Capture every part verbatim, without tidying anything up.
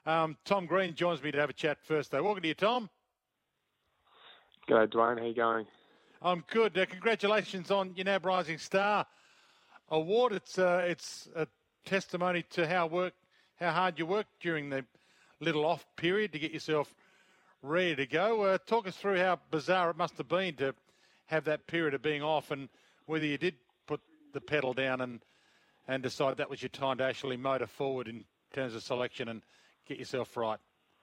Um, Tom Green joins me to have a chat first, though. Welcome to you, Tom. G'day, Dwayne. How you going? I'm good. Uh, congratulations on your N A B Rising Star award. It's uh, it's a testimony to how work how hard you worked during the little off period to get yourself ready to go. Uh, talk us through how bizarre it must have been to have that period of being off, and whether you did put the pedal down and and decide that was your time to actually motor forward in terms of selection and get yourself right.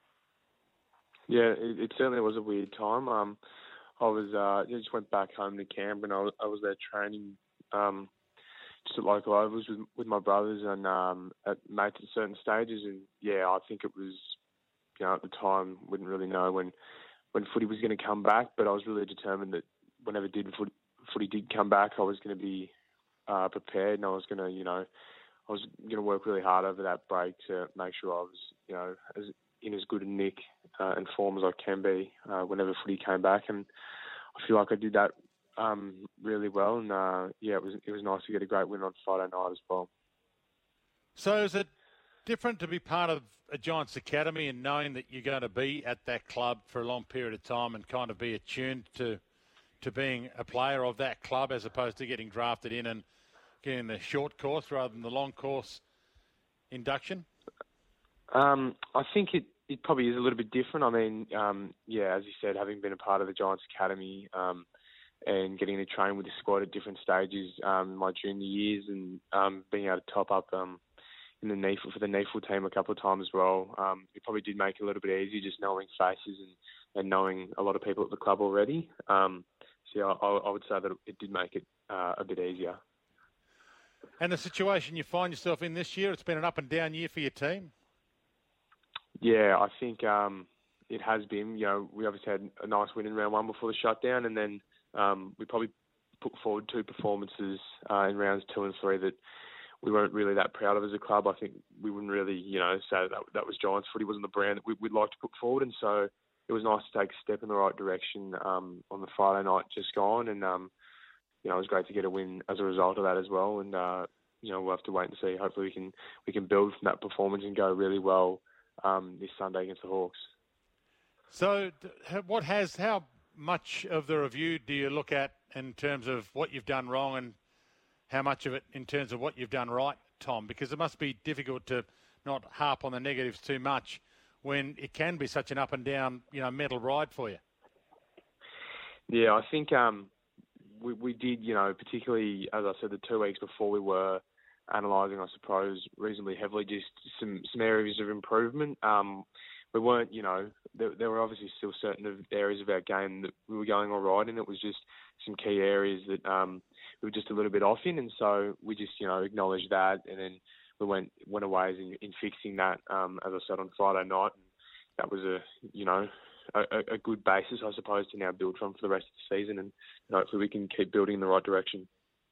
Yeah, it, it certainly was a weird time. Um, I was uh, I just went back home to Canberra, and I was, I was there training um, just at local ovals with, with my brothers and um, at mates at certain stages. And yeah, I think it was, you know, at the time, wouldn't really know when when footy was going to come back, but I was really determined that whenever did footy, footy did come back, I was going to be uh, prepared, and I was going to, you know, I was going to work really hard over that break to make sure I was, you know, as in as good a nick uh, and form as I can be uh, whenever footy came back, and I feel like I did that um, really well. And uh, yeah, it was it was nice to get a great win on Friday night as well. So is it different to be part of a Giants Academy and knowing that you're going to be at that club for a long period of time and kind of be attuned to to being a player of that club, as opposed to getting drafted in and getting the short course rather than the long course induction? Um, I think it, it probably is a little bit different. I mean, um, yeah, as you said, having been a part of the Giants Academy um, and getting to train with the squad at different stages, um, my junior years, and um, being able to top up um, in the N E F L for the N E F L team a couple of times as well, um, it probably did make it a little bit easier just knowing faces and, and knowing a lot of people at the club already. Um, so yeah, I, I would say that it did make it uh, a bit easier. And the situation you find yourself in this year, it's been an up and down year for your team? Yeah, I think um, it has been. You know, we obviously had a nice win in round one before the shutdown, and then um, we probably put forward two performances uh, in rounds two and three that we weren't really that proud of as a club. I think we wouldn't really, you know, say that that was Giants footy, wasn't the brand that we, we'd like to put forward, and so it was nice to take a step in the right direction um, on the Friday night just gone, and um, you know, it was great to get a win as a result of that as well. And uh, you know, we'll have to wait and see. Hopefully, we can we can build from that performance and go really well Um, this Sunday against the Hawks. So what has, how much of the review do you look at in terms of what you've done wrong and how much of it in terms of what you've done right, Tom? Because it must be difficult to not harp on the negatives too much when it can be such an up and down, you know, mental ride for you. Yeah, I think um, we, we did, you know, particularly, as I said, the two weeks before we were analysing, I suppose, reasonably heavily, just some, some areas of improvement. Um, we weren't, you know, there, there were obviously still certain areas of our game that we were going all right in. It was just some key areas that um, we were just a little bit off in, and so we just, you know, acknowledged that, and then we went went away in, in fixing that, um, as I said, on Friday night. And that was a, you know, a, a good basis, I suppose, to now build from for the rest of the season, and hopefully we can keep building in the right direction.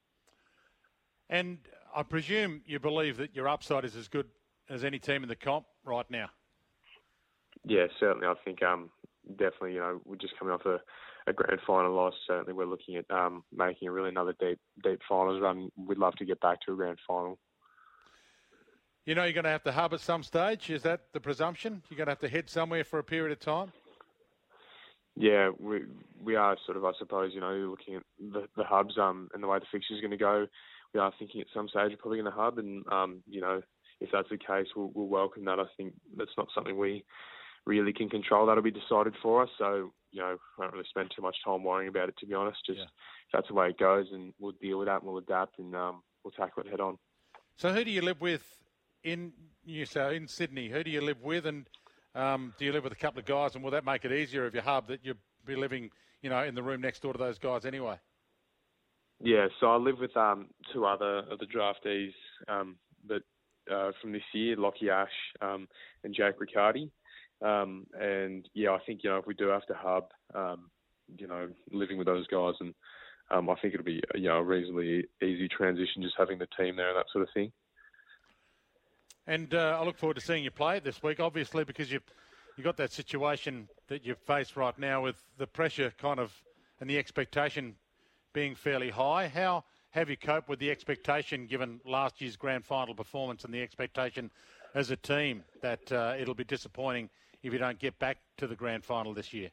And I presume you believe that your upside is as good as any team in the comp right now. Yeah, certainly. I think um, definitely, you know, we're just coming off a, a grand final loss. Certainly we're looking at um, making a really another deep deep finals run. We'd love to get back to a grand final. You know you're going to have to hub at some stage. Is that the presumption? You're going to have to head somewhere for a period of time? Yeah, we we are sort of, I suppose, you know, looking at the, the hubs um, and the way the fixture is going to go. We are thinking at some stage we're probably going to hub, and um, you know, if that's the case, we'll, we'll welcome that. I think that's not something we really can control. That'll be decided for us. So, you know, I don't really spend too much time worrying about it, to be honest. Just yeah. If that's the way it goes, and we'll deal with that, and we'll adapt, and um, we'll tackle it head on. So, who do you live with in New South in Sydney? Who do you live with, and um, do you live with a couple of guys? And will that make it easier if you hub that you'll be living, you know, in the room next door to those guys anyway? Yeah, so I live with um, two other of the draftees um, that uh, from this year, Lockie Ash um, and Jake Riccardi. Um, and, yeah, I think, you know, if we do have to hub, um, you know, living with those guys, and um, I think it'll be, you know, a reasonably easy transition just having the team there and that sort of thing. And uh, I look forward to seeing you play this week, obviously, because you've, you've got that situation that you face right now with the pressure kind of and the expectation being fairly high. How have you coped with the expectation given last year's grand final performance and the expectation as a team that uh, it'll be disappointing if you don't get back to the grand final this year?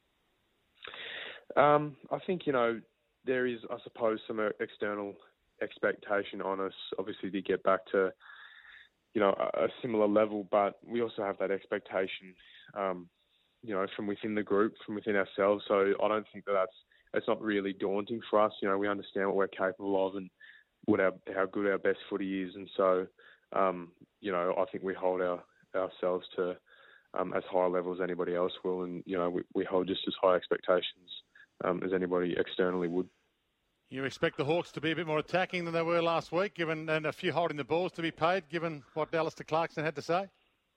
Um, I think, you know, there is, I suppose, some uh, external expectation on us, obviously, to get back to, you know, a, a similar level, but we also have that expectation, um, you know, from within the group, from within ourselves. So I don't think that that's, it's not really daunting for us. You know, we understand what we're capable of and what our, how good our best footy is. And so, um, you know, I think we hold our, ourselves to um, as high a level as anybody else will. And, you know, we, we hold just as high expectations um, as anybody externally would. You expect the Hawks to be a bit more attacking than they were last week, given and a few holding the balls to be paid, given what Alistair Clarkson had to say?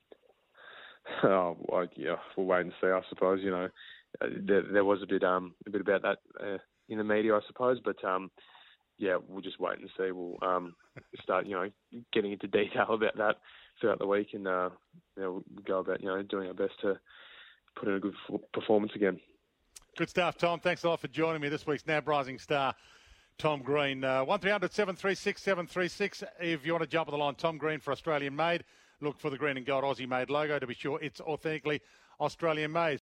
Oh, well, yeah, we'll wait and see, I suppose. You know, uh, there, there was a bit um, a bit about that uh, in the media, I suppose, but um, yeah, we'll just wait and see. We'll um, start, you know, getting into detail about that throughout the week, and uh, you know, we'll go about, you know, doing our best to put in a good f- performance again. Good stuff, Tom. Thanks a lot for joining me this week's N A B Rising Star, Tom Green. Uh, one three hundred seven three six seven three six if you want to jump on the line. Tom Green for Australian Made. Look for the green and gold Aussie made logo to be sure it's authentically Australian made.